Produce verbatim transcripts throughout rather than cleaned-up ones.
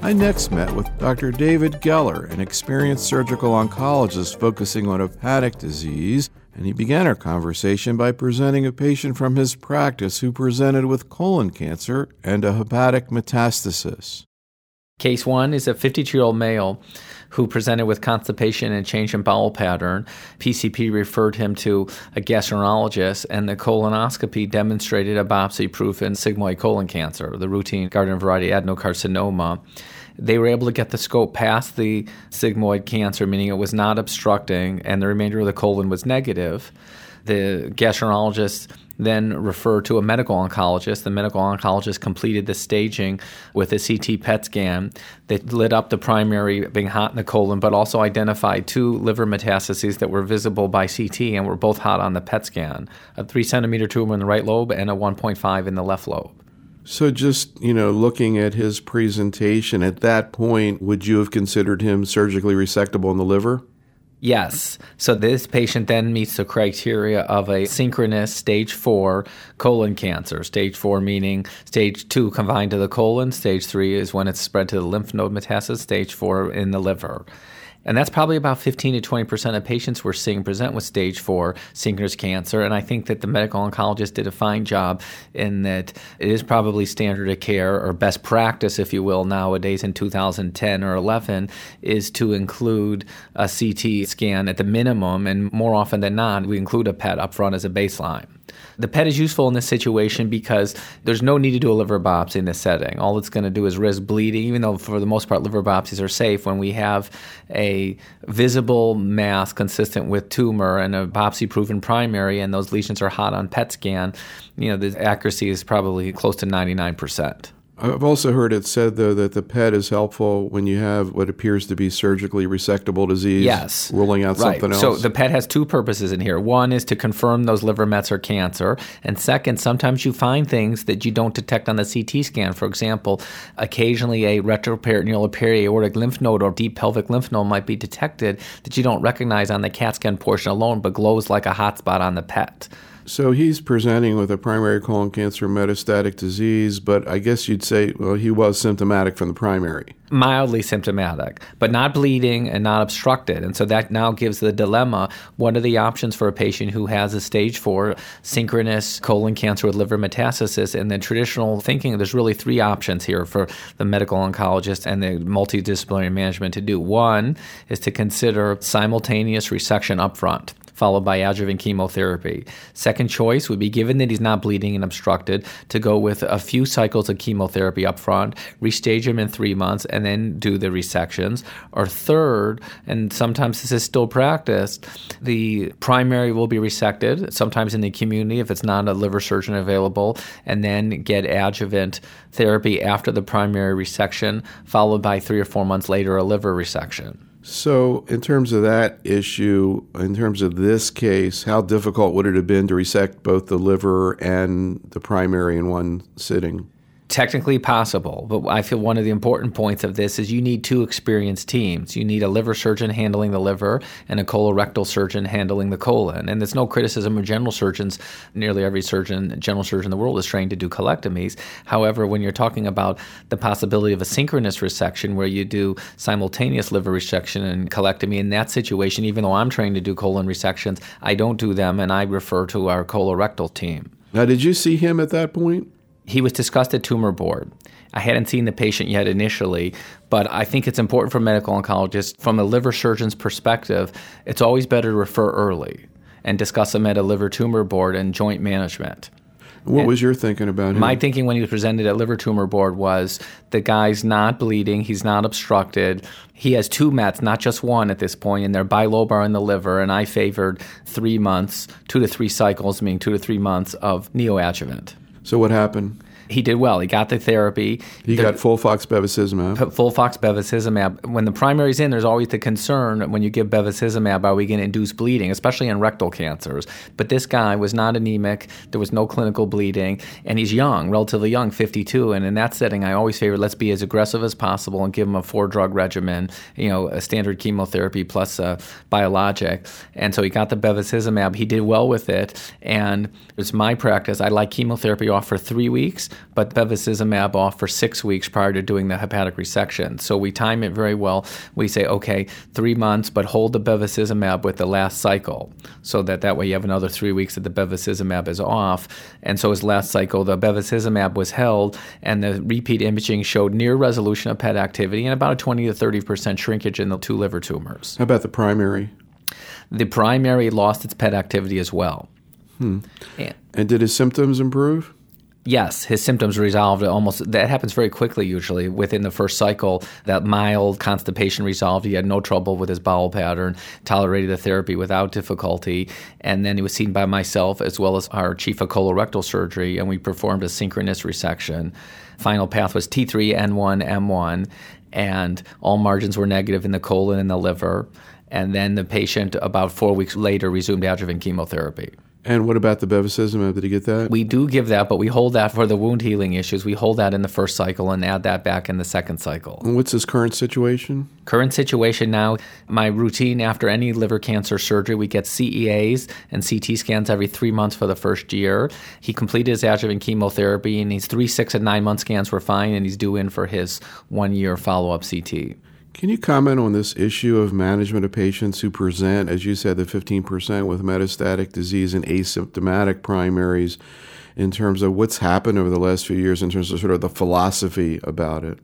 I next met with Doctor David Geller, an experienced surgical oncologist focusing on hepatic disease, and he began our conversation by presenting a patient from his practice who presented with colon cancer and a hepatic metastasis. Case one is a fifty-two-year-old male who presented with constipation and change in bowel pattern. P C P referred him to a gastroenterologist, and the colonoscopy demonstrated a biopsy-proven sigmoid colon cancer, the routine garden variety adenocarcinoma. They were able to get the scope past the sigmoid cancer, meaning it was not obstructing, and the remainder of the colon was negative. The gastroenterologist then referred to a medical oncologist. The medical oncologist completed the staging with a C T P E T scan that lit up the primary being hot in the colon, but also identified two liver metastases that were visible by C T and were both hot on the P E T scan, a three centimeter tumor in the right lobe and a one point five in the left lobe. So just, you know, looking at his presentation, at that point, would you have considered him surgically resectable in the liver? Yes. So this patient then meets the criteria of a synchronous stage four colon cancer. Stage four meaning stage two confined to the colon. Stage three is when it's spread to the lymph node metastasis. Stage four in the liver. And that's probably about fifteen to twenty percent of patients we're seeing present with stage four synchronous cancer. And I think that the medical oncologist did a fine job in that it is probably standard of care or best practice, if you will, nowadays in two thousand ten or eleven is to include a C T scan at the minimum. And more often than not, we include a P E T up front as a baseline. The P E T is useful in this situation because there's no need to do a liver biopsy in this setting. All it's going to do is risk bleeding, even though for the most part liver biopsies are safe. When we have a visible mass consistent with tumor and a biopsy-proven primary and those lesions are hot on P E T scan, you know, the accuracy is probably close to ninety-nine percent. I've also heard it said, though, that the P E T is helpful when you have what appears to be surgically resectable disease, yes, ruling out right. something else. So the P E T has two purposes in here. One is to confirm those liver mets are cancer. And second, sometimes you find things that you don't detect on the C T scan. For example, occasionally a retroperitoneal or periaortic lymph node or deep pelvic lymph node might be detected that you don't recognize on the CAT scan portion alone, but glows like a hot spot on the P E T. So he's presenting with a primary colon cancer metastatic disease, but I guess you'd say, well, he was symptomatic from the primary. Mildly symptomatic, but not bleeding and not obstructed. And so that now gives the dilemma, what are the options for a patient who has a stage four synchronous colon cancer with liver metastasis? And the traditional thinking, there's really three options here for the medical oncologist and the multidisciplinary management to do. One is to consider simultaneous resection up front, followed by adjuvant chemotherapy. Second choice would be, given that he's not bleeding and obstructed, to go with a few cycles of chemotherapy up front, restage him in three months, and then do the resections. Or third, and sometimes this is still practiced, the primary will be resected, sometimes in the community if it's not a liver surgeon available, and then get adjuvant therapy after the primary resection, followed by three or four months later a liver resection. So in terms of that issue, in terms of this case, how difficult would it have been to resect both the liver and the primary in one sitting? Technically possible, but I feel one of the important points of this is you need two experienced teams. You need a liver surgeon handling the liver and a colorectal surgeon handling the colon. And there's no criticism of general surgeons. Nearly every surgeon, general surgeon in the world is trained to do colectomies. However, when you're talking about the possibility of a synchronous resection where you do simultaneous liver resection and colectomy, in that situation, even though I'm trained to do colon resections, I don't do them and I refer to our colorectal team. Now, did you see him at that point? He was discussed at tumor board. I hadn't seen the patient yet initially, but I think it's important for medical oncologists, from a liver surgeon's perspective, it's always better to refer early and discuss him at a liver tumor board and joint management. What and was your thinking about him? My thinking when he was presented at liver tumor board was the guy's not bleeding, he's not obstructed. He has two mets, not just one at this point, and they're bilobar in the liver, and I favored three months, two to three cycles, meaning two to three months of neoadjuvant. So what happened? He did well. He got the therapy. He the, got FOLFOX bevacizumab. FOLFOX bevacizumab. When the primary's in, there's always the concern when you give bevacizumab, are we going to induce bleeding, especially in rectal cancers? But this guy was not anemic. There was no clinical bleeding. And he's young, relatively young, fifty-two. And in that setting, I always favor let's be as aggressive as possible and give him a four-drug regimen, you know, a standard chemotherapy plus a biologic. And so he got the bevacizumab. He did well with it. And it's my practice. I like chemotherapy off for three weeks. but bevacizumab off for six weeks prior to doing the hepatic resection. So we time it very well. We say, okay, three months, but hold the bevacizumab with the last cycle, so that that way you have another three weeks that the bevacizumab is off. And so his last cycle, the bevacizumab was held, and the repeat imaging showed near resolution of P E T activity and about a twenty to thirty percent shrinkage in the two liver tumors. How about the primary? The primary lost its P E T activity as well. Hmm. And, and did his symptoms improve? Yes, his symptoms resolved almost. That happens very quickly usually within the first cycle. That mild constipation resolved. He had no trouble with his bowel pattern, tolerated the therapy without difficulty. And then he was seen by myself as well as our chief of colorectal surgery, and we performed a synchronous resection. Final path was T three N one M one, and all margins were negative in the colon and the liver. And then the patient, about four weeks later, resumed adjuvant chemotherapy. And what about the bevacizumab? Did he get that? We do give that, but we hold that for the wound healing issues. We hold that in the first cycle and add that back in the second cycle. And what's his current situation? Current situation now, my routine after any liver cancer surgery, we get C E As and C T scans every three months for the first year. He completed his adjuvant chemotherapy, and his three, six, and nine-month scans were fine, and he's due in for his one-year follow-up C T. Can you comment on this issue of management of patients who present, as you said, the fifteen percent with metastatic disease and asymptomatic primaries, in terms of what's happened over the last few years in terms of sort of the philosophy about it?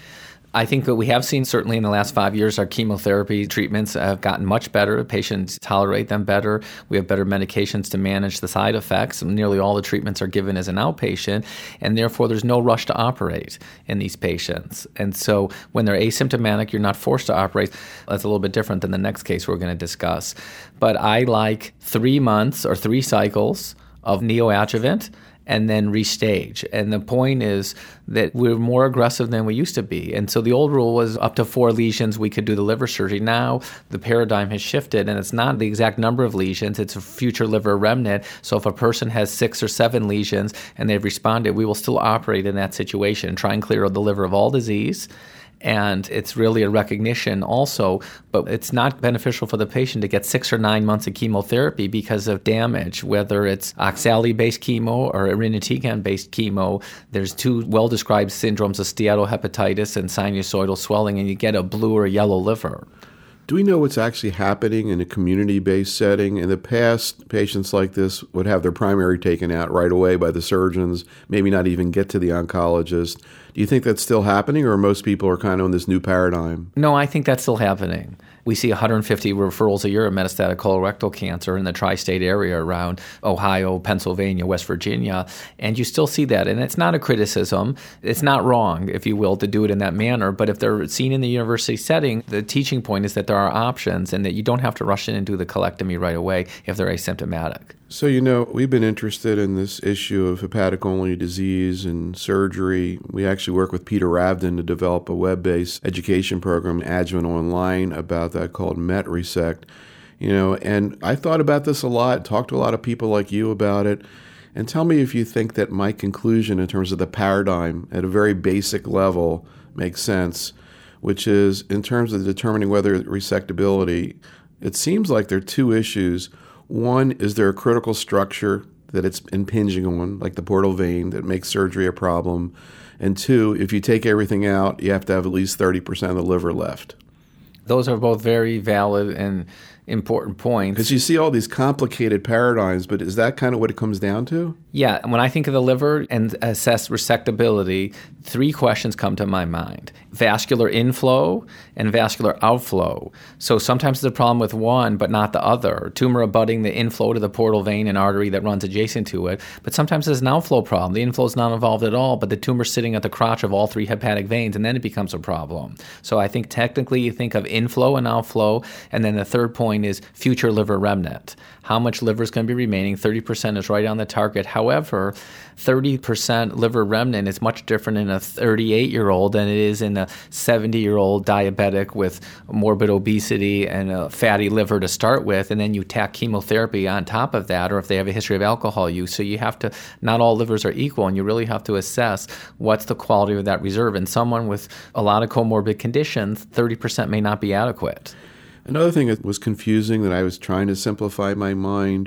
I think that we have seen certainly in the last five years our chemotherapy treatments have gotten much better. Patients tolerate them better. We have better medications to manage the side effects. Nearly all the treatments are given as an outpatient, and therefore there's no rush to operate in these patients. And so when they're asymptomatic, you're not forced to operate. That's a little bit different than the next case we're going to discuss. But I like three months or three cycles of neoadjuvant and then restage. And the point is that we're more aggressive than we used to be. And so the old rule was up to four lesions, we could do the liver surgery. Now the paradigm has shifted, and it's not the exact number of lesions, it's a future liver remnant. So if a person has six or seven lesions and they've responded, we will still operate in that situation, try and clear the liver of all disease. And it's really a recognition also, but it's not beneficial for the patient to get six or nine months of chemotherapy because of damage, whether it's oxali-based chemo or irinotecan-based chemo. There's two well-described syndromes of steatohepatitis and sinusoidal swelling, and you get a blue or yellow liver. Do we know what's actually happening in a community-based setting? In the past, patients like this would have their primary taken out right away by the surgeons, maybe not even get to the oncologist. Do you think that's still happening, or most people are kind of in this new paradigm? No, I think that's still happening. We see one hundred fifty referrals a year of metastatic colorectal cancer in the tri-state area around Ohio, Pennsylvania, West Virginia, and you still see that. And it's not a criticism. It's not wrong, if you will, to do it in that manner. But if they're seen in the university setting, the teaching point is that there are options and that you don't have to rush in and do the colectomy right away if they're asymptomatic. So, you know, we've been interested in this issue of hepatic-only disease and surgery. We actually work with Peter Ravden to develop a web-based education program, Adjuvant Online, about that called MetResect. You know, and I thought about this a lot, talked to a lot of people like you about it. And tell me if you think that my conclusion in terms of the paradigm at a very basic level makes sense, which is in terms of determining whether resectability, it seems like there are two issues. One, is there a critical structure that it's impinging on, like the portal vein, that makes surgery a problem? And two, if you take everything out, you have to have at least thirty percent of the liver left. Those are both very valid and important points. Because you see all these complicated paradigms, but is that kind of what it comes down to? Yeah, when I think of the liver and assess resectability, three questions come to my mind. Vascular inflow and vascular outflow. So sometimes there's a problem with one, but not the other. Tumor abutting the inflow to the portal vein and artery that runs adjacent to it. But sometimes there's an outflow problem. The inflow is not involved at all, but the tumor's sitting at the crotch of all three hepatic veins, and then it becomes a problem. So I think technically you think of inflow and outflow, and then the third point is future liver remnant. How much liver is going to be remaining? thirty percent is right on the target. However, thirty percent liver remnant is much different in a thirty-eight-year-old than it is in a seventy-year-old diabetic with morbid obesity and a fatty liver to start with, and then you tack chemotherapy on top of that, or if they have a history of alcohol use. So you have to, not all livers are equal, and you really have to assess what's the quality of that reserve. And someone with a lot of comorbid conditions, thirty percent may not be adequate. Another thing that was confusing that I was trying to simplify my mind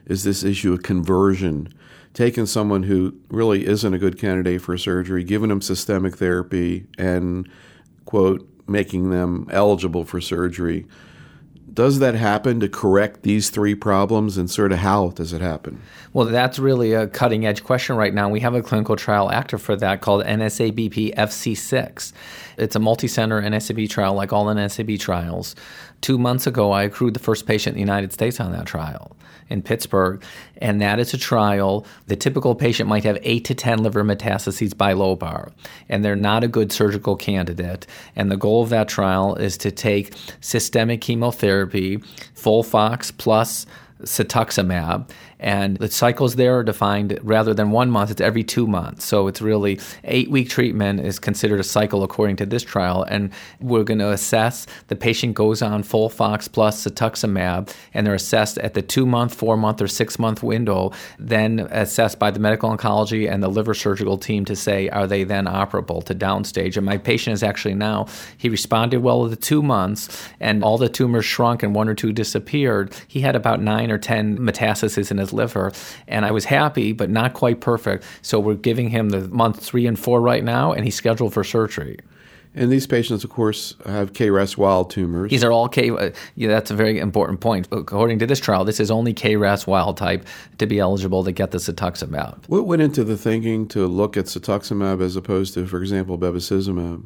is this issue of conversion. Taking someone who really isn't a good candidate for surgery, giving them systemic therapy, and, quote, making them eligible for surgery. Does that happen to correct these three problems, and sort of how does it happen? Well, that's really a cutting-edge question right now. We have a clinical trial active for that called N S A B P F C six. It's a multi-center N S A B trial like all N S A B trials. Two months ago, I accrued the first patient in the United States on that trial in Pittsburgh, and that is a trial. The typical patient might have eight to ten liver metastases bilobar, and they're not a good surgical candidate. And the goal of that trial is to take systemic chemotherapy, FOLFOX plus cetuximab, and the cycles there are defined rather than one month, it's every two months. So it's really eight-week treatment is considered a cycle according to this trial, and we're going to assess, the patient goes on FOLFOX plus cetuximab, and they're assessed at the two-month, four-month, or six-month window, then assessed by the medical oncology and the liver surgical team to say, are they then operable to downstage? And my patient is actually now, he responded well to the two months, and all the tumors shrunk and one or two disappeared. He had about nine or ten metastases in his liver, and I was happy, but not quite perfect. So we're giving him the month three and four right now, and he's scheduled for surgery. And these patients, of course, have K R A S wild tumors. These are all K. Uh, yeah, that's a very important point. According to this trial, this is only K R A S wild type to be eligible to get the cetuximab. What went into the thinking to look at cetuximab as opposed to, for example, bevacizumab?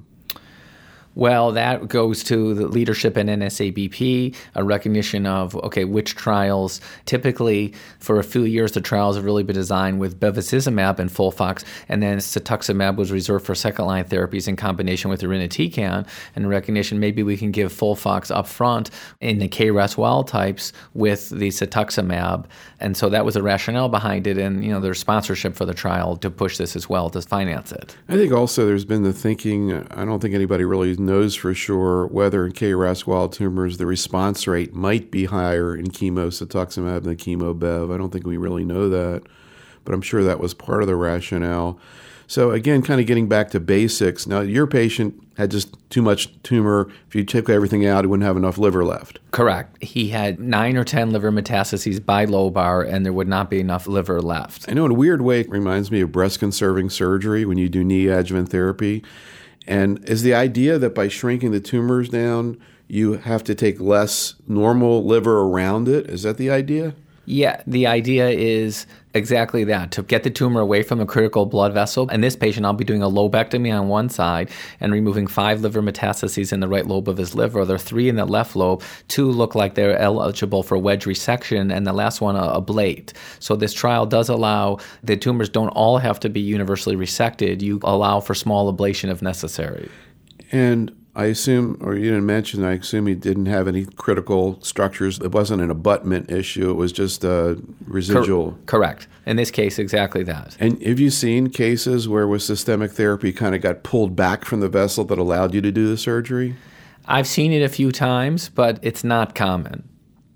Well, that goes to the leadership in N S A B P, a recognition of, okay, which trials. Typically, for a few years, the trials have really been designed with bevacizumab and FOLFOX, and then cetuximab was reserved for second-line therapies in combination with irinotecan, and recognition maybe we can give FOLFOX up front in the K R A S wild types with the cetuximab. And so that was the rationale behind it, and you know, there's sponsorship for the trial to push this as well, to finance it. I think also there's been the thinking, I don't think anybody really knows for sure whether in K R A S wild tumors the response rate might be higher in chemo cetuximab than chemo bev. I don't think we really know that, but I'm sure that was part of the rationale. So again, kind of getting back to basics. Now, your patient had just too much tumor. If you took everything out, he wouldn't have enough liver left. Correct. He had nine or ten liver metastases bilobar, and there would not be enough liver left. I know in a weird way it reminds me of breast-conserving surgery when you do neoadjuvant therapy. And is the idea that by shrinking the tumors down, you have to take less normal liver around it? Is that the idea? Yeah, the idea is exactly that, to get the tumor away from the critical blood vessel. In this patient, I'll be doing a lobectomy on one side and removing five liver metastases in the right lobe of his liver. There are three in the left lobe. Two look like they're eligible for wedge resection, and the last one a ablate. So this trial does allow, the tumors don't all have to be universally resected. You allow for small ablation if necessary. And I assume, or you didn't mention, I assume he didn't have any critical structures. It wasn't an abutment issue. It was just a residual. Cor- correct. In this case, exactly that. And have you seen cases where with systemic therapy kind of got pulled back from the vessel that allowed you to do the surgery? I've seen it a few times, but it's not common.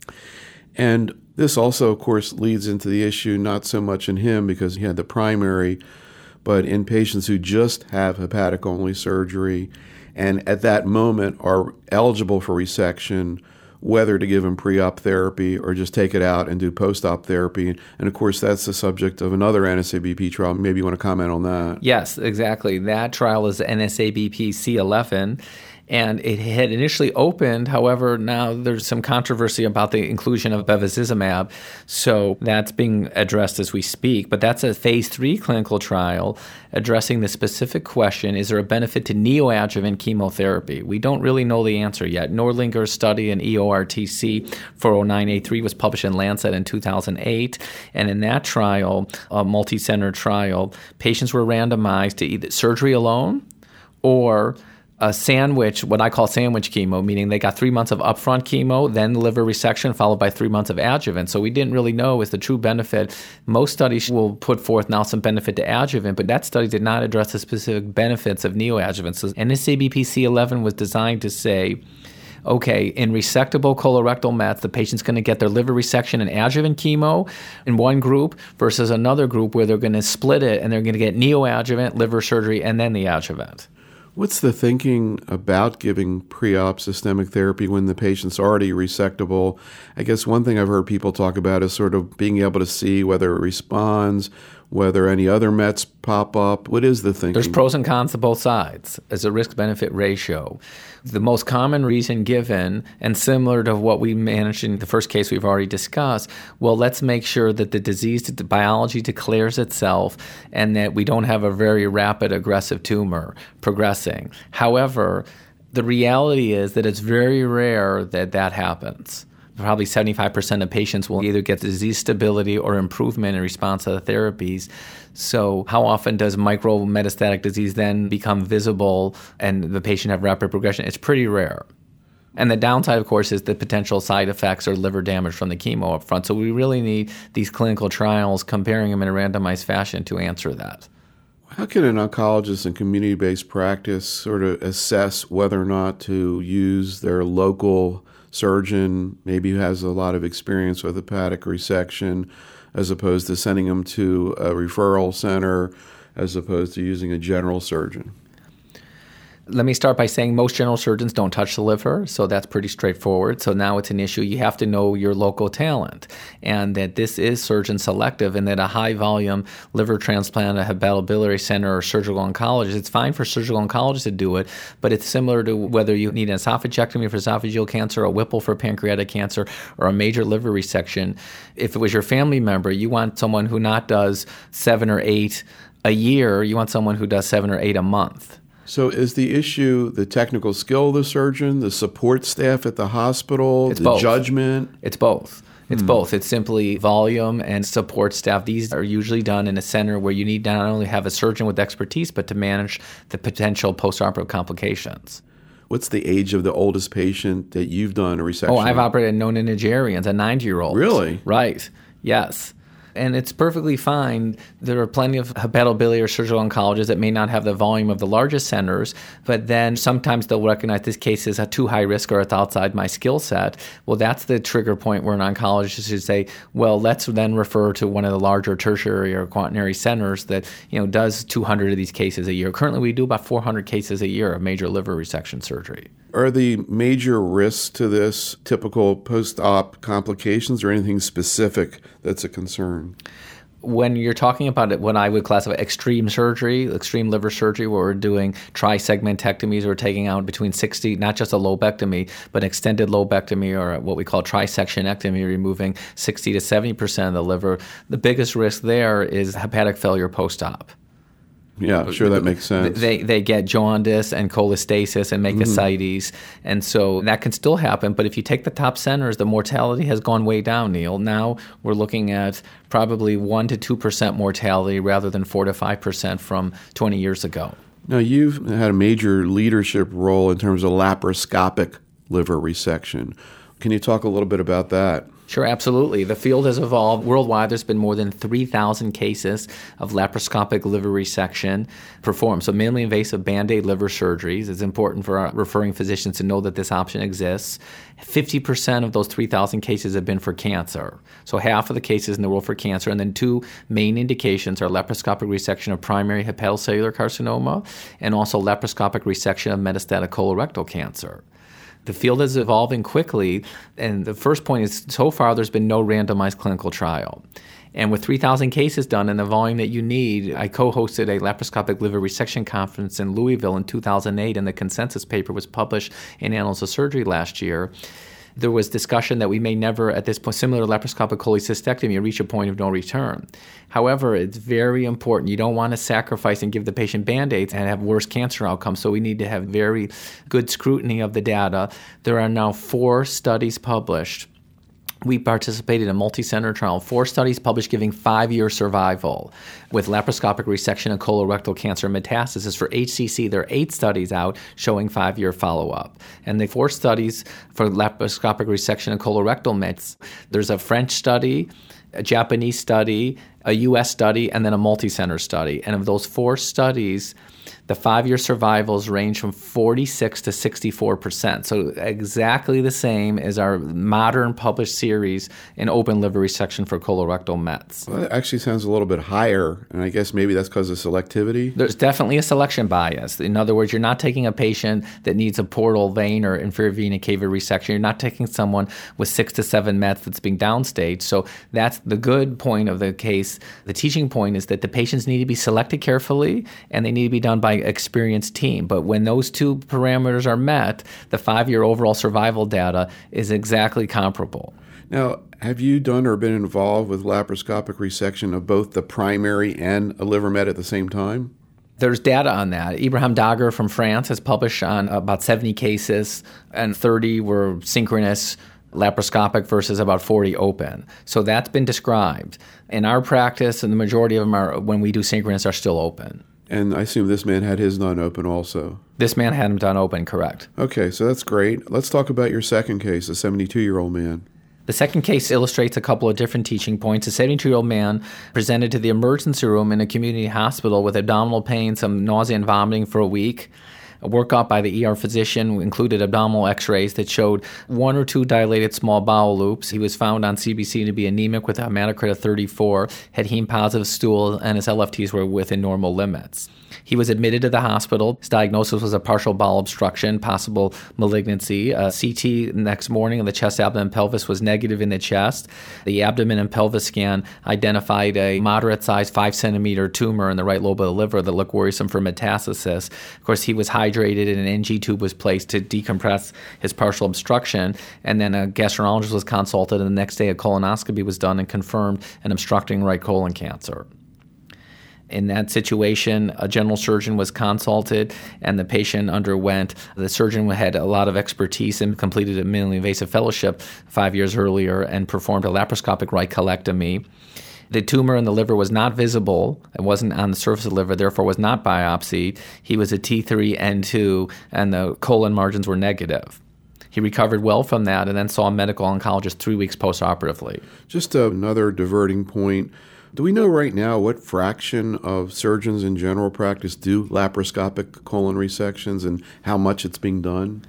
And this also, of course, leads into the issue not so much in him because he had the primary, but in patients who just have hepatic-only surgery and at that moment are eligible for resection, whether to give them pre-op therapy or just take it out and do post-op therapy. And, of course, that's the subject of another N S A B P trial. Maybe you want to comment on that. Yes, exactly. That trial is N S A B P C eleven. And it had initially opened, however, now there's some controversy about the inclusion of bevacizumab, so that's being addressed as we speak. But that's a phase three clinical trial addressing the specific question, is there a benefit to neoadjuvant chemotherapy? We don't really know the answer yet. Nordlinger's study in E O R T C four oh nine A three was published in Lancet in two thousand eight, and in that trial, a multi-center trial, patients were randomized to either surgery alone or a sandwich, what I call sandwich chemo, meaning they got three months of upfront chemo, then liver resection, followed by three months of adjuvant. So we didn't really know is the true benefit. Most studies will put forth now some benefit to adjuvant, but that study did not address the specific benefits of neoadjuvant. So N S A B P C eleven was designed to say, okay, in resectable colorectal mets, the patient's going to get their liver resection and adjuvant chemo in one group versus another group where they're going to split it and they're going to get neoadjuvant, liver surgery, and then the adjuvant. What's the thinking about giving pre-op systemic therapy when the patient's already resectable? I guess one thing I've heard people talk about is sort of being able to see whether it responds, whether any other mets pop up. What is the thinking? There's pros and cons to both sides as a risk-benefit ratio. The most common reason given, and similar to what we managed in the first case we've already discussed, well, let's make sure that the disease the biology declares itself and that we don't have a very rapid aggressive tumor progressing. However, the reality is that it's very rare that that happens. Probably seventy-five percent of patients will either get disease stability or improvement in response to the therapies. So how often does micrometastatic disease then become visible and the patient have rapid progression? It's pretty rare. And the downside, of course, is the potential side effects or liver damage from the chemo up front. So we really need these clinical trials comparing them in a randomized fashion to answer that. How can an oncologist in community-based practice sort of assess whether or not to use their local surgeon, maybe who has a lot of experience with hepatic resection, as opposed to sending them to a referral center, as opposed to using a general surgeon? Let me start by saying most general surgeons don't touch the liver, so that's pretty straightforward. So now it's an issue. You have to know your local talent, and that this is surgeon selective, and that a high-volume liver transplant, a hepatobiliary center, or surgical oncologist, it's fine for surgical oncologists to do it, but it's similar to whether you need an esophagectomy for esophageal cancer, a Whipple for pancreatic cancer, or a major liver resection. If it was your family member, you want someone who not does seven or eight a year, you want someone who does seven or eight a month. So is the issue the technical skill of the surgeon, the support staff at the hospital, it's the both. judgment? It's both. It's hmm. both. It's simply volume and support staff. These are usually done in a center where you need not only have a surgeon with expertise, but to manage the potential postoperative complications. What's the age of the oldest patient that you've done a resection? Oh, I've operated noninigerians, a ninety-year-old. Really? Right. Yes. And it's perfectly fine. There are plenty of hepatobiliary surgical oncologists that may not have the volume of the largest centers, but then sometimes they'll recognize this case is a too high risk or it's outside my skill set. Well, that's the trigger point where an oncologist should say, well, let's then refer to one of the larger tertiary or quaternary centers that, you know, does two hundred of these cases a year. Currently, we do about four hundred cases a year of major liver resection surgery. Are the major risks to this typical post-op complications or anything specific that's a concern? When you're talking about it, what I would classify extreme surgery, extreme liver surgery, where we're doing trisegmentectomies, or taking out between sixty, not just a lobectomy, but extended lobectomy, or what we call trisectionectomy, removing sixty to seventy percent of the liver, the biggest risk there is hepatic failure post-op. Yeah, sure, that makes sense. They they get jaundice and cholestasis and make Mm-hmm. ascites, and so that can still happen. But if you take the top centers, the mortality has gone way down, Neil. Now we're looking at probably one to two percent mortality rather than four to five percent from twenty years ago. Now, you've had a major leadership role in terms of laparoscopic liver resection. Can you talk a little bit about that? Sure, absolutely. The field has evolved. Worldwide, there's been more than three thousand cases of laparoscopic liver resection performed. So minimally invasive Band-Aid liver surgeries. It's important for our referring physicians to know that this option exists. fifty percent of those three thousand cases have been for cancer. So half of the cases in the world for cancer. And then two main indications are laparoscopic resection of primary hepatocellular carcinoma and also laparoscopic resection of metastatic colorectal cancer. The field is evolving quickly, and the first point is so far there's been no randomized clinical trial. And with three thousand cases done and the volume that you need, I co-hosted a laparoscopic liver resection conference in Louisville in two thousand eight, and the consensus paper was published in Annals of Surgery last year. There was discussion that we may never, at this point, similar to laparoscopic cholecystectomy, reach a point of no return. However, it's very important. You don't want to sacrifice and give the patient Band-Aids and have worse cancer outcomes, so we need to have very good scrutiny of the data. There are now four studies published. We participated in a multi-center trial, four studies published giving five-year survival with laparoscopic resection of colorectal cancer metastasis. For H C C, there are eight studies out showing five-year follow-up. And the four studies for laparoscopic resection of colorectal mets, there's a French study, a Japanese study, a U S study, and then a multi-center study. And of those four studies, the five-year survivals range from forty-six to sixty-four percent. So exactly the same as our modern published series in open liver resection for colorectal mets. Well, that actually sounds a little bit higher, and I guess maybe that's because of selectivity. There's definitely a selection bias. In other words, you're not taking a patient that needs a portal vein or inferior vena cava resection. You're not taking someone with six to seven mets that's being downstage. So that's the good point of the case. The teaching point is that the patients need to be selected carefully, and they need to be done by an experienced team. But when those two parameters are met, the five-year overall survival data is exactly comparable. Now, have you done or been involved with laparoscopic resection of both the primary and a liver met at the same time? There's data on that. Ibrahim Dagher from France has published on about seventy cases, and thirty were synchronous laparoscopic versus about forty open. So that's been described. In our practice, and the majority of them are, when we do synchronous, are still open. And I assume this man had his done open also. This man had him done open, correct. Okay, so that's great. Let's talk about your second case, a seventy-two-year-old man. The second case illustrates a couple of different teaching points. A seventy-two-year-old man presented to the emergency room in a community hospital with abdominal pain, some nausea and vomiting for a week. A workup by the E R physician included abdominal x-rays that showed one or two dilated small bowel loops. He was found on C B C to be anemic with a hematocrit of thirty-four, had heme-positive stool, and his L F Ts were within normal limits. He was admitted to the hospital. His diagnosis was a partial bowel obstruction, possible malignancy. A C T next morning of the chest, abdomen, and pelvis was negative in the chest. The abdomen and pelvis scan identified a moderate-sized five-centimeter tumor in the right lobe of the liver that looked worrisome for metastasis. Of course, he was hydrated and an N G tube was placed to decompress his partial obstruction. And then a gastroenterologist was consulted, and the next day a colonoscopy was done and confirmed an obstructing right colon cancer. In that situation, a general surgeon was consulted, and the patient underwent. The surgeon had a lot of expertise and completed a minimally invasive fellowship five years earlier and performed a laparoscopic right colectomy. The tumor in the liver was not visible. It wasn't on the surface of the liver, therefore was not biopsied. He was a T three N two, and the colon margins were negative. He recovered well from that and then saw a medical oncologist three weeks postoperatively. Just another diverting point. Do we know right now what fraction of surgeons in general practice do laparoscopic colon resections and how much it's being done?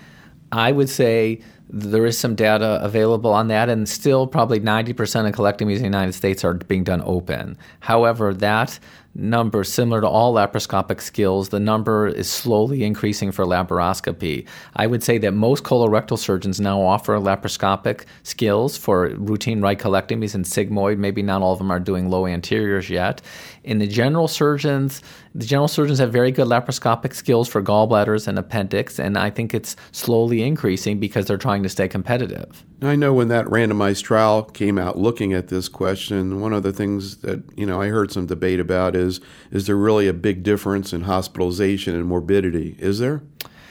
I would say there is some data available on that, and still probably ninety percent of colectomies in the United States are being done open. However, that number, similar to all laparoscopic skills, the number is slowly increasing for laparoscopy. I would say that most colorectal surgeons now offer laparoscopic skills for routine right colectomies and sigmoid. Maybe not all of them are doing low anteriors yet. In the general surgeons, the general surgeons have very good laparoscopic skills for gallbladders and appendix, and I think it's slowly increasing because they're trying to stay competitive. I know when that randomized trial came out looking at this question, one of the things that, you know, I heard some debate about is, is there really a big difference in hospitalization and morbidity? Is there?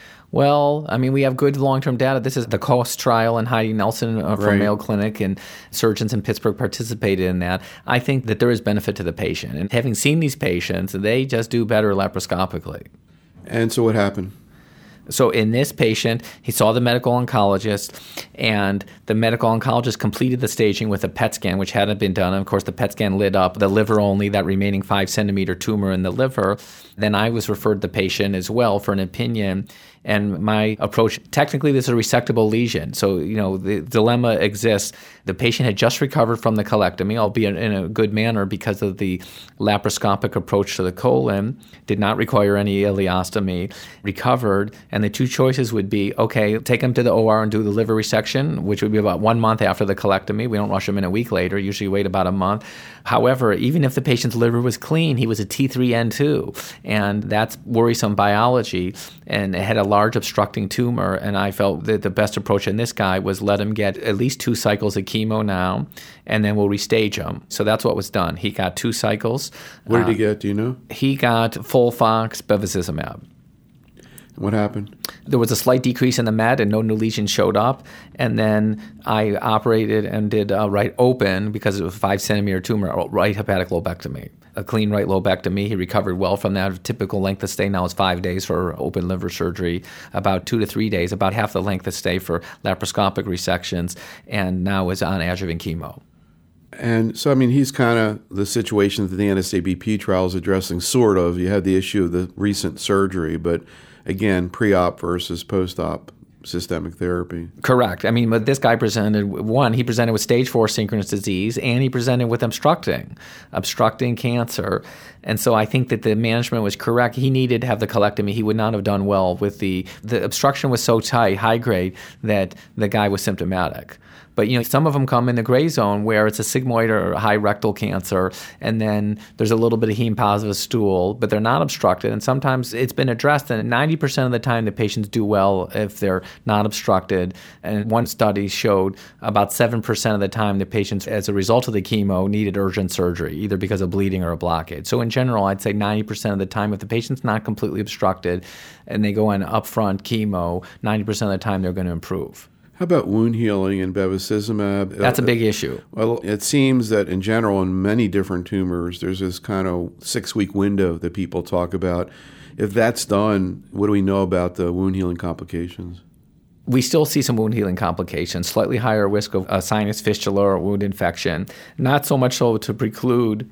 Well, I mean, we have good long-term data. This is the COAST trial, and Heidi Nelson uh, from Right. Mayo Clinic, and surgeons in Pittsburgh participated in that. I think that there is benefit to the patient. And having seen these patients, they just do better laparoscopically. And so what happened? So in this patient, he saw the medical oncologist, and the medical oncologist completed the staging with a P E T scan, which hadn't been done. And of course, the P E T scan lit up the liver only, that remaining five centimeter tumor in the liver. Then I was referred the patient as well for an opinion. And my approach, technically this is a resectable lesion. So, you know, the dilemma exists. The patient had just recovered from the colectomy, albeit in a good manner because of the laparoscopic approach to the colon, did not require any ileostomy, recovered. And the two choices would be, okay, take him to the O R and do the liver resection, which would be about one month after the colectomy. We don't rush him in a week later, usually wait about a month. However, even if the patient's liver was clean, he was a T three N two, and that's worrisome biology, and it had a large obstructing tumor, and I felt that the best approach in this guy was let him get at least two cycles of chemo now, and then we'll restage him. So that's what was done. He got two cycles. What did uh, he get? Do you know? He got FOLFOX, bevacizumab. What happened? There was a slight decrease in the met and no new lesion showed up. And then I operated and did a right open because it was a five centimeter tumor, right hepatic lobectomy. A clean right lobectomy. He recovered well from that. Typical length of stay now is five days for open liver surgery, about two to three days, about half the length of stay for laparoscopic resections, and now is on adjuvant chemo. And so, I mean, he's kind of the situation that the N S A B P trial is addressing, sort of. You had the issue of the recent surgery, but again, pre-op versus post-op systemic therapy. Correct. I mean, but this guy presented, one, he presented with stage four synchronous disease, and he presented with obstructing, obstructing cancer. And so I think that the management was correct. He needed to have the colectomy. He would not have done well with the, the obstruction was so tight, high grade, that the guy was symptomatic. But, you know, some of them come in the gray zone where it's a sigmoid or high rectal cancer, and then there's a little bit of heme-positive stool, but they're not obstructed. And sometimes it's been addressed, and ninety percent of the time the patients do well if they're not obstructed. And one study showed about seven percent of the time the patients, as a result of the chemo, needed urgent surgery, either because of bleeding or a blockade. So in general, I'd say ninety percent of the time, if the patient's not completely obstructed and they go on upfront chemo, ninety percent of the time they're going to improve. How about wound healing and bevacizumab? That's a big issue. Well, it seems that in general, in many different tumors, there's this kind of six-week window that people talk about. If that's done, what do we know about the wound healing complications? We still see some wound healing complications, slightly higher risk of a sinus fistula or wound infection, not so much so to preclude.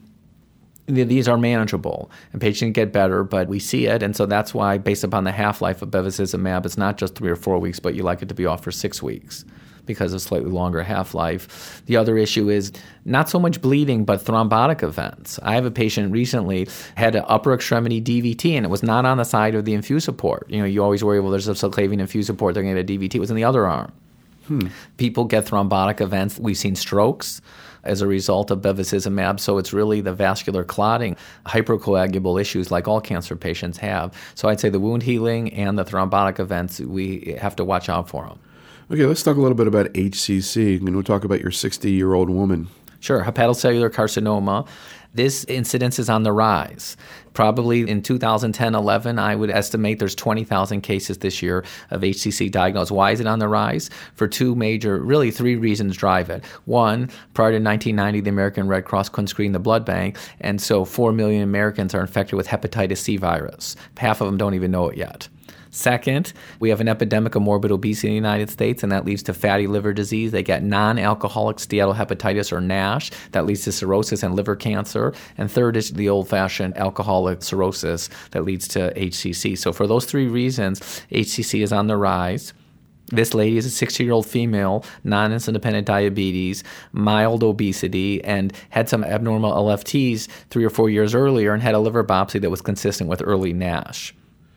These are manageable, and patients get better, but we see it, and so that's why, based upon the half-life of bevacizumab, it's not just three or four weeks, but you like it to be off for six weeks because of slightly longer half-life. The other issue is not so much bleeding, but thrombotic events. I have a patient recently had an upper extremity D V T, and it was not on the side of the infusoport. You know, you always worry, well, there's a subclavian infusoport, they're going to get a D V T. It was in the other arm. Hmm. People get thrombotic events. We've seen strokes as a result of bevacizumab, so it's really the vascular clotting, hypercoagulable issues like all cancer patients have. So I'd say the wound healing and the thrombotic events, we have to watch out for them. Okay, let's talk a little bit about H C C, and we'll talk about your sixty-year-old woman. Sure, hepatocellular carcinoma. This incidence is on the rise. Probably in two thousand ten eleven, I would estimate there's twenty thousand cases this year of H C C diagnosed. Why is it on the rise? For two major, really three reasons drive it. One, prior to nineteen ninety, the American Red Cross couldn't screen the blood bank, and so four million Americans are infected with hepatitis C virus. Half of them don't even know it yet. Second, we have an epidemic of morbid obesity in the United States, and that leads to fatty liver disease. They get non-alcoholic steatohepatitis, or NASH. That leads to cirrhosis and liver cancer. And third is the old-fashioned alcoholic cirrhosis that leads to H C C. So for those three reasons, H C C is on the rise. This lady is a sixty-year-old female, non-insulin-dependent diabetes, mild obesity, and had some abnormal L F Ts three or four years earlier and had a liver biopsy that was consistent with early NASH.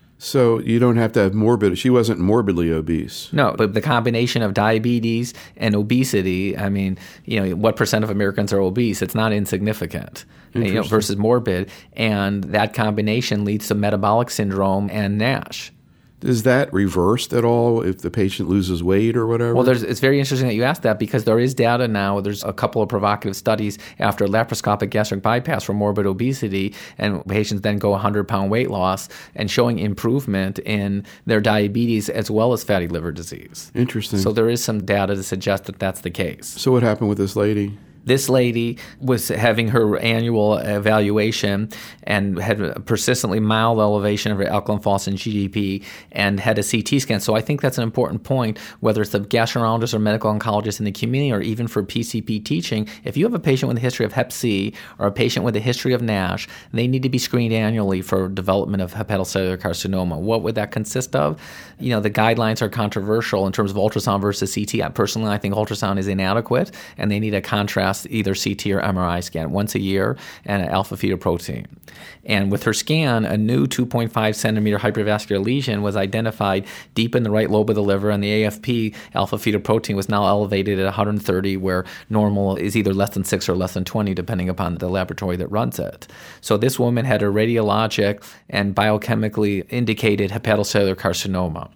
So you don't have to have morbid. She wasn't morbidly obese. No, but the combination of diabetes and obesity, I mean, you know, what percent of Americans are obese? It's not insignificant, you know, versus morbid. And that combination leads to metabolic syndrome and NASH. Is that reversed at all if the patient loses weight or whatever? Well, there's, it's very interesting that you asked that because there is data now. There's a couple of provocative studies after laparoscopic gastric bypass for morbid obesity, and patients then go one hundred pound weight loss and showing improvement in their diabetes as well as fatty liver disease. Interesting. So there is some data to suggest that that's the case. So what happened with this lady? This lady was having her annual evaluation and had a persistently mild elevation of her alkaline phosphatase G D P and had a C T scan. So I think that's an important point, whether it's the gastroenterologist or medical oncologist in the community or even for P C P teaching. If you have a patient with a history of hep C or a patient with a history of NASH, they need to be screened annually for development of hepatocellular carcinoma. What would that consist of? You know, the guidelines are controversial in terms of ultrasound versus C T. Personally, I think ultrasound is inadequate and they need a contrast, either C T or M R I scan once a year and an alpha-fetoprotein. And with her scan, a new two point five centimeter hypervascular lesion was identified deep in the right lobe of the liver, and the A F P alpha-fetoprotein was now elevated at one hundred thirty, where normal is either less than six or less than twenty, depending upon the laboratory that runs it. So this woman had a radiologic and biochemically indicated hepatocellular carcinoma.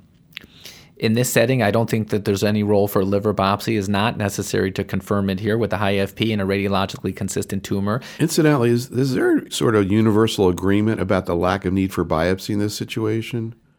In this setting, I don't think that there's any role for liver biopsy. It's not necessary to confirm it here with a high A F P and a radiologically consistent tumor. Incidentally, is, is there sort of universal agreement about the lack of need for biopsy in this situation?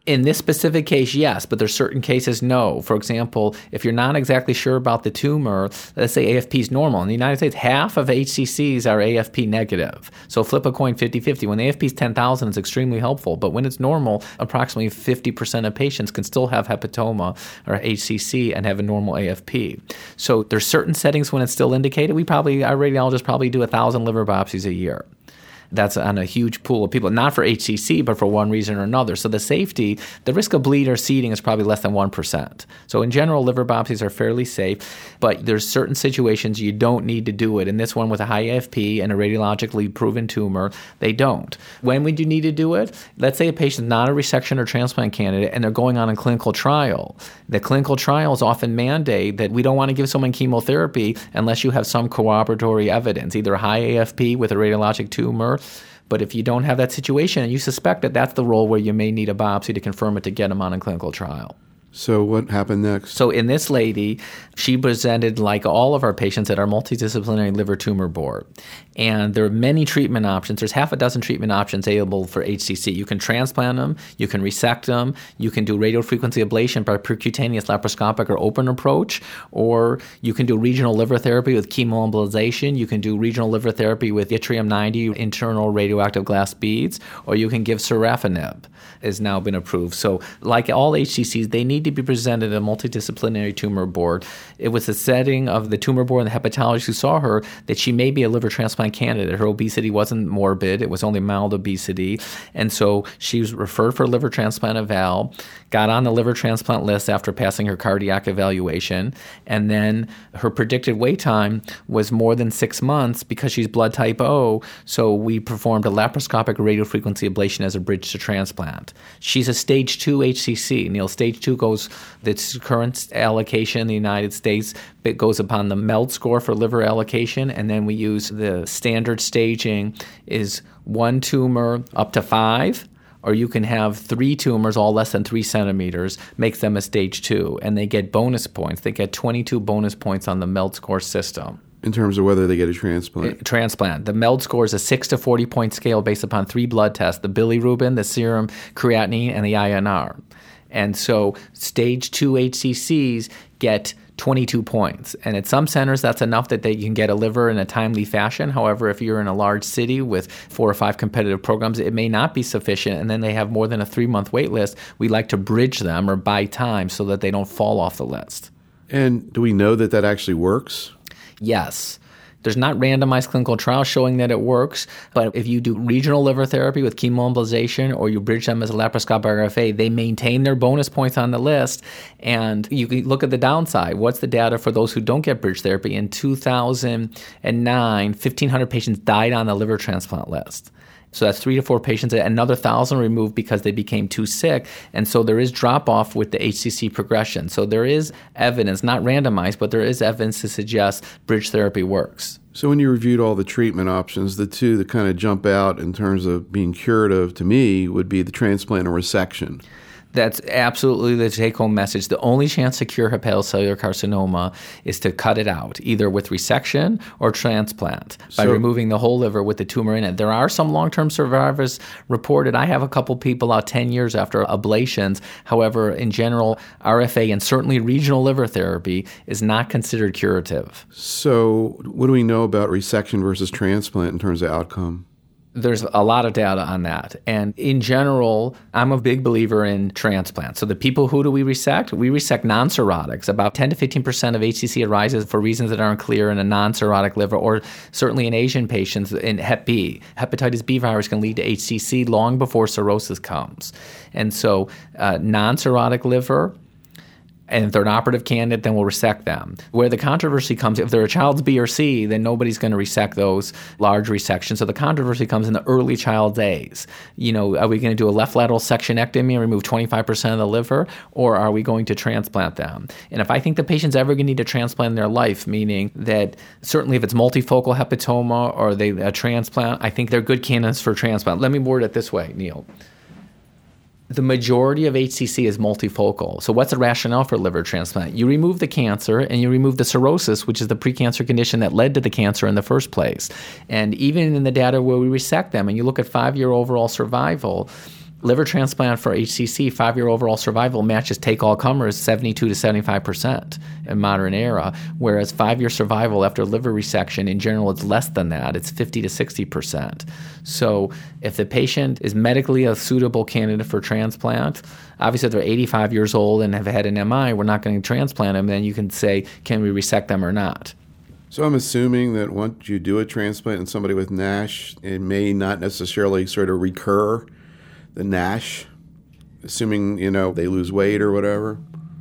In this specific case, yes, but there's certain cases, no. For example, if you're not exactly sure about the tumor, let's say A F P is normal. In the United States, half of H C Cs are A F P negative. So flip a coin fifty-fifty. When the A F P is ten thousand, it's extremely helpful. But when it's normal, approximately fifty percent of patients can still have hepatoma or H C C and have a normal A F P. So there's certain settings when it's still indicated. We probably, our radiologists probably do one thousand liver biopsies a year. That's on a huge pool of people, not for H C C, but for one reason or another. So the safety, the risk of bleed or seeding is probably less than one percent. So in general, liver biopsies are fairly safe, but there's certain situations you don't need to do it. In this one with a high A F P and a radiologically proven tumor, they don't. When would you need to do it? Let's say a patient's not a resection or transplant candidate and they're going on a clinical trial. The clinical trials often mandate that we don't want to give someone chemotherapy unless you have some corroboratory evidence, either a high A F P with a radiologic tumor. But if you don't have that situation and you suspect that, that's the role where you may need a biopsy to confirm it to get them on a clinical trial. So what happened next? So in this lady, she presented like all of our patients at our multidisciplinary liver tumor board. And there are many treatment options. There's half a dozen treatment options available for H C C. You can transplant them, you can resect them, you can do radiofrequency ablation by percutaneous laparoscopic or open approach, or you can do regional liver therapy with chemoembolization, you can do regional liver therapy with yttrium ninety internal radioactive glass beads, or you can give sorafenib. Has now been approved. So like all H C Cs, they need to be presented at a multidisciplinary tumor board. It was the setting of the tumor board and the hepatologist who saw her that she may be a liver transplant candidate. Her obesity wasn't morbid. It was only mild obesity. And so she was referred for liver transplant eval, got on the liver transplant list after passing her cardiac evaluation, and then her predicted wait time was more than six months because she's blood type O, so we performed a laparoscopic radiofrequency ablation as a bridge to transplant. She's a stage two H C C. Neil, stage two goes, its current allocation in the United States, it goes upon the MELD score for liver allocation, and then we use the standard staging is one tumor up to five, or you can have three tumors, all less than three centimeters, makes them a stage two, and they get bonus points. They get twenty-two bonus points on the MELD score system. In terms of whether they get a transplant? Transplant. The MELD score is a six to forty point scale based upon three blood tests, the bilirubin, the serum creatinine, and the I N R. And so stage two H C Cs get twenty-two points. And at some centers, that's enough that they can get a liver in a timely fashion. However, if you're in a large city with four or five competitive programs, it may not be sufficient. And then they have more than a three-month wait list. We like to bridge them or buy time so that they don't fall off the list. And do we know that that actually works? Yes. There's not randomized clinical trials showing that it works, but if you do regional liver therapy with chemoembolization or you bridge them as a laparoscopic R F A, they maintain their bonus points on the list. And you can look at the downside. What's the data for those who don't get bridge therapy? In two thousand nine, fifteen hundred patients died on the liver transplant list. So that's three to four patients, another one thousand removed because they became too sick. And so there is drop-off with the H C C progression. So there is evidence, not randomized, but there is evidence to suggest bridge therapy works. So when you reviewed all the treatment options, the two that kind of jump out in terms of being curative to me would be the transplant and resection. That's absolutely the take-home message. The only chance to cure hepatocellular carcinoma is to cut it out, either with resection or transplant, by so, removing the whole liver with the tumor in it. There are some long-term survivors reported. I have a couple people out ten years after ablations. However, in general, R F A and certainly regional liver therapy is not considered curative. So what do we know about resection versus transplant in terms of outcome? There's a lot of data on that. And in general, I'm a big believer in transplant. So the people, who do we resect? We resect non-cirrhotics. About ten to fifteen percent of H C C arises for reasons that aren't clear in a non-cirrhotic liver, or certainly in Asian patients in Hep B. Hepatitis B virus can lead to H C C long before cirrhosis comes. And so uh, non-cirrhotic liver, and if they're an operative candidate, then we'll resect them. Where the controversy comes, if they're a child's B or C, then nobody's going to resect those large resections. So the controversy comes in the early child days. You know, are we going to do a left lateral sectionectomy and remove twenty-five percent of the liver, or are we going to transplant them? And if I think the patient's ever going to need a transplant in their life, meaning that certainly if it's multifocal hepatoma or they a transplant, I think they're good candidates for transplant. Let me word it this way, Neil. The majority of H C C is multifocal. So what's the rationale for liver transplant? You remove the cancer and you remove the cirrhosis, which is the precancer condition that led to the cancer in the first place. And even in the data where we resect them and you look at five-year overall survival, Liver transplant for H C C, five-year overall survival matches take-all-comers seventy-two to sevenlive percent in modern era, whereas five-year survival after liver resection, in general, it's less than that. It's fifty to sixty percent. So if the patient is medically a suitable candidate for transplant, obviously if they're eighty-five years old and have had an M I, we're not going to transplant them. Then you can say, can we resect them or not? So I'm assuming that once you do a transplant in somebody with NASH, it may not necessarily sort of recur the NASH, assuming, you know, they lose weight or whatever?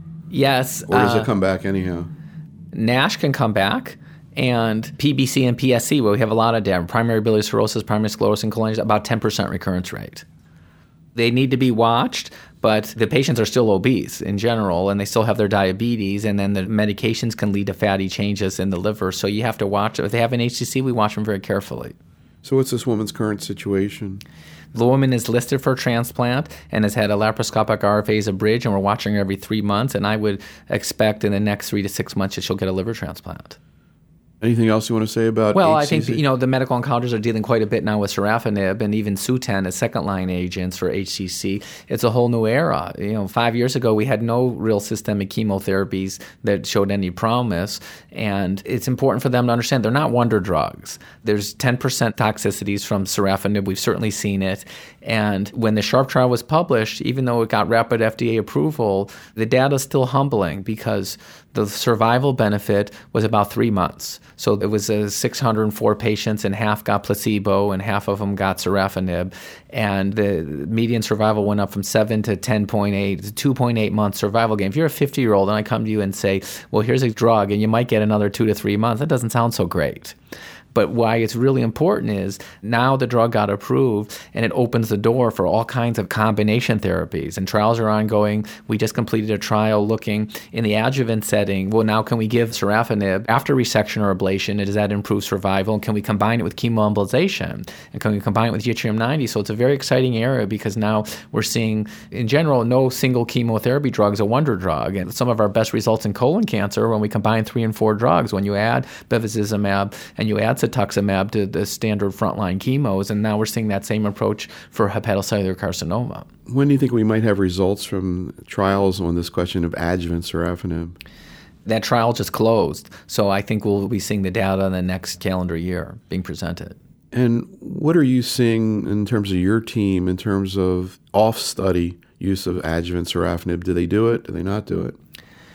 Yes. Or does uh, it come back anyhow? NASH can come back, and P B C and P S C, where we have a lot of data, primary biliary cirrhosis, primary sclerosing cholangitis, about ten percent recurrence rate. They need to be watched, but the patients are still obese in general, and they still have their diabetes, and then the medications can lead to fatty changes in the liver. So you have to watch. If they have an H C C, we watch them very carefully. So what's this woman's current situation? The woman is listed for transplant and has had a laparoscopic R F A as a bridge, and we're watching her every three months, and I would expect in the next three to six months that she'll get a liver transplant. Anything else you want to say about Well, H C C? I think, you know, the medical oncologists are dealing quite a bit now with sorafenib and even Sutent as second-line agents for H C C. It's a whole new era. You know, five years ago, we had no real systemic chemotherapies that showed any promise, and it's important for them to understand they're not wonder drugs. There's ten percent toxicities from sorafenib. We've certainly seen it. And when the SHARP trial was published, even though it got rapid F D A approval, the data is still humbling because the survival benefit was about three months. So it was uh, six hundred four patients, and half got placebo, and half of them got sorafenib. And the median survival went up from seven to ten point eight, to two point eight months survival gain. If you're a fifty-year-old and I come to you and say, well, here's a drug, and you might get another two to three months, that doesn't sound so great. But why it's really important is now the drug got approved, and it opens the door for all kinds of combination therapies, and trials are ongoing. We just completed a trial looking in the adjuvant setting. Well, now can we give sorafenib after resection or ablation? Does that improve survival? And can we combine it with chemoembolization? And can we combine it with yttrium ninety? So it's a very exciting area because now we're seeing, in general, no single chemotherapy drug is a wonder drug. And some of our best results in colon cancer when we combine three and four drugs, when you add bevacizumab and you add cetuximab to the standard frontline chemos, and now we're seeing that same approach for hepatocellular carcinoma. When do you think we might have results from trials on this question of adjuvant sorafenib? That trial just closed, so I think we'll be seeing the data in the next calendar year being presented. And what are you seeing in terms of your team, in terms of off-study use of adjuvant sorafenib? Do they do it? Do they not do it?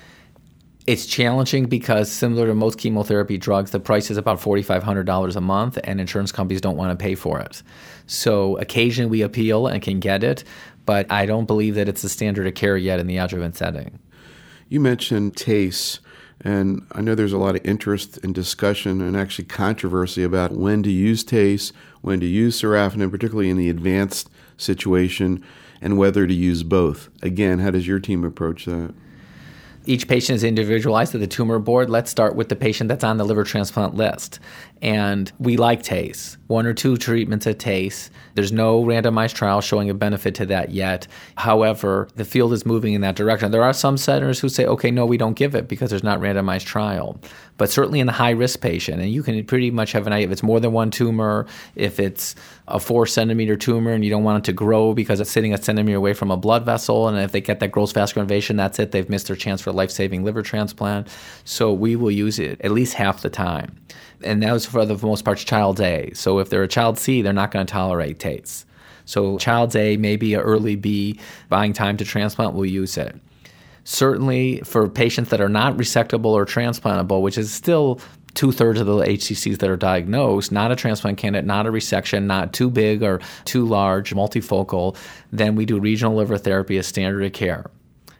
It's challenging because similar to most chemotherapy drugs, the price is about four thousand five hundred dollars a month, and insurance companies don't want to pay for it. So occasionally we appeal and can get it, but I don't believe that it's the standard of care yet in the adjuvant setting. You mentioned T A C E, and I know there's a lot of interest and discussion and actually controversy about when to use T A C E, when to use sorafenib, particularly in the advanced situation, and whether to use both. Again, how does your team approach that? Each patient is individualized to the tumor board. Let's start with the patient that's on the liver transplant list. And we like T A C E. One or two treatments at T A C E. There's no randomized trial showing a benefit to that yet. However, the field is moving in that direction. There are some centers who say, okay, no, we don't give it because there's not randomized trial. But certainly in the high-risk patient, and you can pretty much have an idea if it's more than one tumor, if it's a four-centimeter tumor and you don't want it to grow because it's sitting a centimeter away from a blood vessel, and if they get that gross vascular invasion, that's it. They've missed their chance for a life-saving liver transplant. So we will use it at least half the time. And that was for the most part child A. So if they're a child C, they're not going to tolerate T A C E. So child A, maybe an early B, buying time to transplant, we'll use it. Certainly for patients that are not resectable or transplantable, which is still two-thirds of the H C Cs that are diagnosed, not a transplant candidate, not a resection, not too big or too large, multifocal, then we do regional liver therapy as standard of care.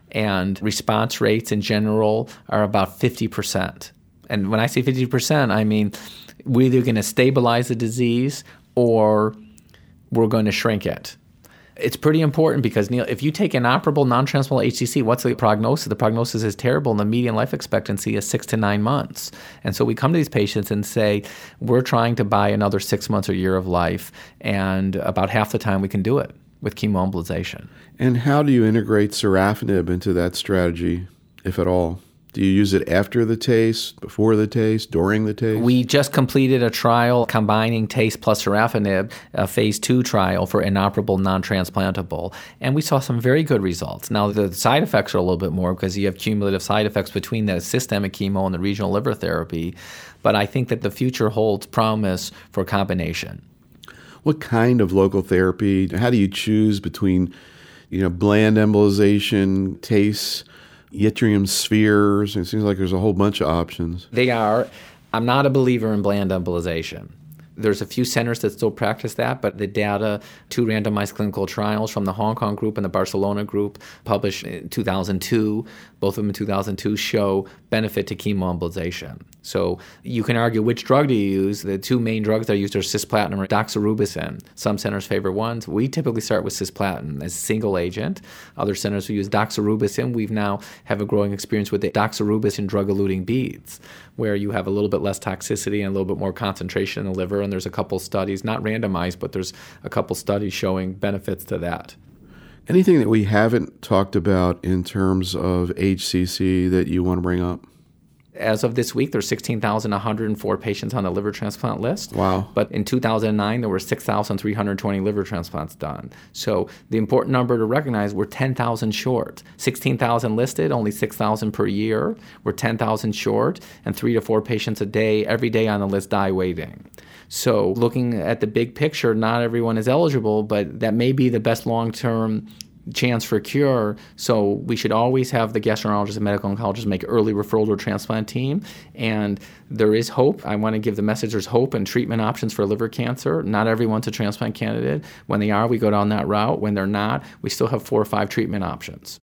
And response rates in general are about fifty percent. And when I say fifty percent, I mean we're either going to stabilize the disease or we're going to shrink it. It's pretty important because, Neil, if you take an operable non-transplantable H C C, what's the prognosis? The prognosis is terrible, and the median life expectancy is six to nine months. And so we come to these patients and say, we're trying to buy another six months or year of life, and about half the time we can do it with chemoembolization. And how do you integrate sorafenib into that strategy, if at all? Do you use it after the taste, before the taste, during the taste? We just completed a trial combining taste plus sorafenib, a phase two trial for inoperable non-transplantable, and we saw some very good results. Now, the side effects are a little bit more because you have cumulative side effects between the systemic chemo and the regional liver therapy, but I think that the future holds promise for combination. What kind of local therapy? How do you choose between, you know, bland embolization, taste, yttrium spheres? It seems like there's a whole bunch of options. They are. I'm not a believer in bland embolization. There's a few centers that still practice that, but the data, two randomized clinical trials from the Hong Kong group and the Barcelona group published in two thousand two, both of them in two thousand two, show benefit to chemoembolization. So you can argue which drug do you use. The two main drugs that are used are cisplatin and doxorubicin. Some centers favor ones. We typically start with cisplatin as a single agent. Other centers will use doxorubicin. We've now have a growing experience with the doxorubicin drug-eluting beads, where you have a little bit less toxicity and a little bit more concentration in the liver. And there's a couple studies, not randomized, but there's a couple studies showing benefits to that. Anything that we haven't talked about in terms of H C C that you want to bring up? As of this week, there's sixteen thousand one hundred four patients on the liver transplant list. Wow. But in two thousand nine, there were six thousand three hundred twenty liver transplants done. So the important number to recognize, we're ten thousand short. sixteen thousand listed, only six thousand per year. We're ten thousand short, and three to four patients a day, every day on the list die waiting. So looking at the big picture, not everyone is eligible, but that may be the best long-term chance for cure. So we should always have the gastroenterologist and medical oncologist make early referral to a transplant team. And there is hope. I want to give the message there's hope and treatment options for liver cancer. Not everyone's a transplant candidate. When they are, we go down that route. When they're not, we still have four or five treatment options.